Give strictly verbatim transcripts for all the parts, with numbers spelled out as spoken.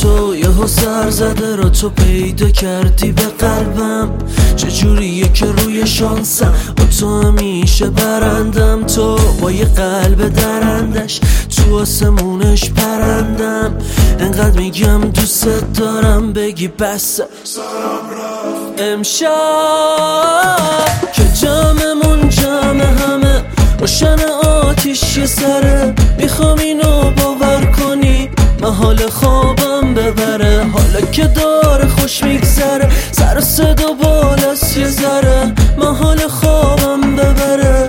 تو یهو سر زده را تو پیدا کردی به قلبم. چجوریه که روی شانسم با تو همیشه برندم، تو با یه قلب درندش تو آسمونش پرندم. انقدر میگم دوست دارم بگی بس امشب که جمعمون جمع همه روشن آتیش یه سره. میخوام اینو باور کنی من حال خوابم ببره، حالا که داره خوش میگذره سر صدا بالاست یه ذره. من حال خوابم ببره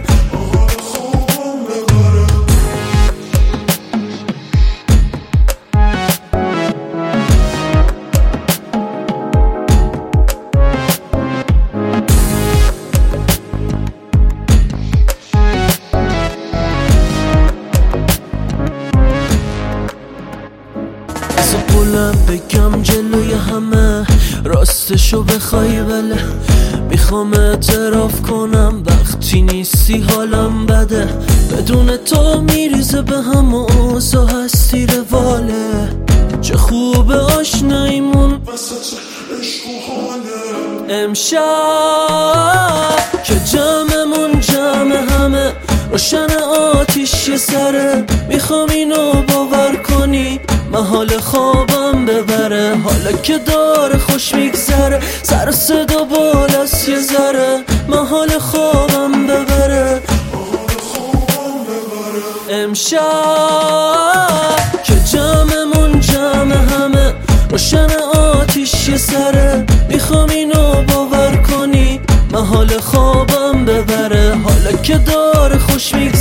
قولم بگم جلوی همه راستشو بخوای بله. میخوام اعتراف کنم وقتی نیستی حالم بده. بدون تو میریزه به هم و اوضاع هستی رواله. چه خوب آشناییمون وسط عشق و حاله. امشب که جمعمون جمع همه روشن آتیش یه سره. میخوام اینو باور کنی من حال خوابم ببره، حالا که داره خوش میگذره سر صدا بالاست یه ذره. من حال خوابم ببره امشب که جمعمون جمع همه روشن آتیش یه سره. میخوام اینو باور کنی من حال خوابم ببره، حالا که داره خوش میگذره